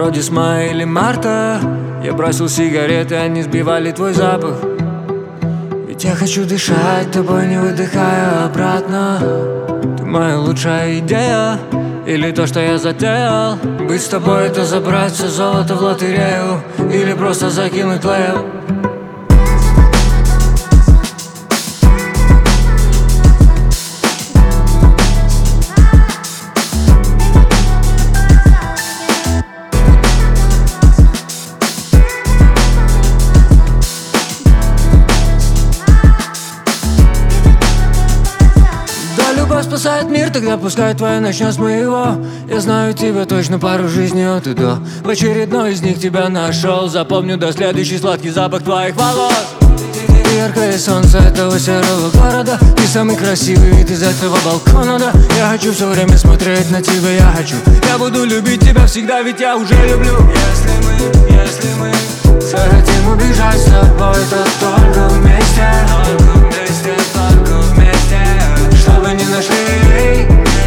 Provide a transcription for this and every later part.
Вроде с мая или марта я бросил сигареты, они сбивали твой запах. Ведь я хочу дышать тобой, не выдыхая обратно. Ты моя лучшая идея, или то, что я затеял. Быть с тобой — это забрать все золото в лотерею, или просто закинуть лейл. Любовь спасает мир, тогда пускай твоя начнет с моего. Я знаю тебя точно пару жизней от и до. В очередной из них тебя нашел. Запомню до следующий сладкий запах твоих волос. Ты яркое солнце этого серого города. Ты самый красивый вид из этого балкона, да. Я хочу все время смотреть на тебя, я буду любить тебя всегда, ведь я уже люблю. Если мы захотим убежать с тобой, то только вместе. Чтобы не нашли,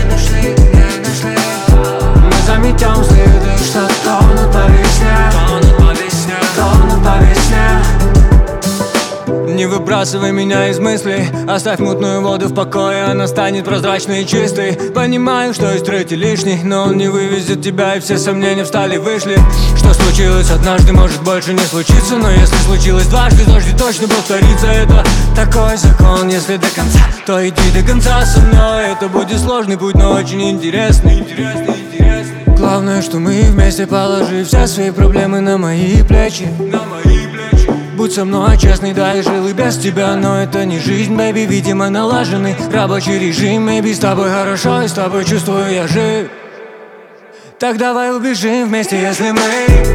мы заметем следы, что тонут по весне, тонут по весне. Не выбрасывай меня из мыслей, оставь мутную воду в покое, она станет прозрачной и чистой. Понимаю, что есть третий лишний, но он не вывезет тебя, и все сомнения встали, вышли. Что случилось однажды, может больше не случиться, но если случилось дважды, дождь точно повторится. Это такой закон, если до конца, то иди до конца со мной. Это будет сложный путь, но очень интересный. Главное, что мы вместе, положи все свои проблемы на мои плечи. Будь со мной честный, да, я жил и без тебя, но это не жизнь, бэйби, видимо, налаженный рабочий режим. Maybe с тобой хорошо, и с тобой чувствую я жив. Так давай убежим вместе, если мы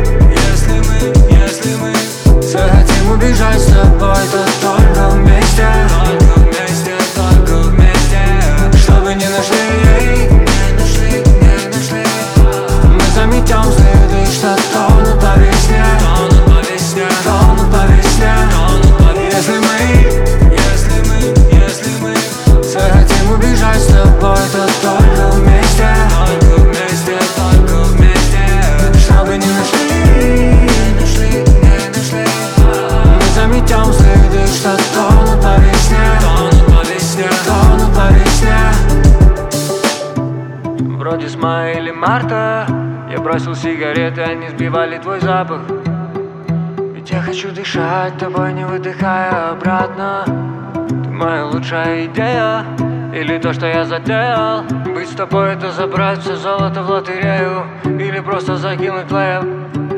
захотим убежать с тобой, то только вместе, чтобы не нашли, мы заметем следы, что тонут по весне, тонут по весне. Если мы захотим убежать с тобой, то только вместе, чтобы не нашли, мы заметем следы, что тонут по весне, тонут по весне. Вроде с мая или марта я бросил сигареты, они сбивали твой запах. Ведь я хочу дышать тобой, не выдыхая обратно. Ты моя лучшая идея, или то, что я затеял. Быть с тобой — это забрать все золото в лотерею, или просто закинуть лейл.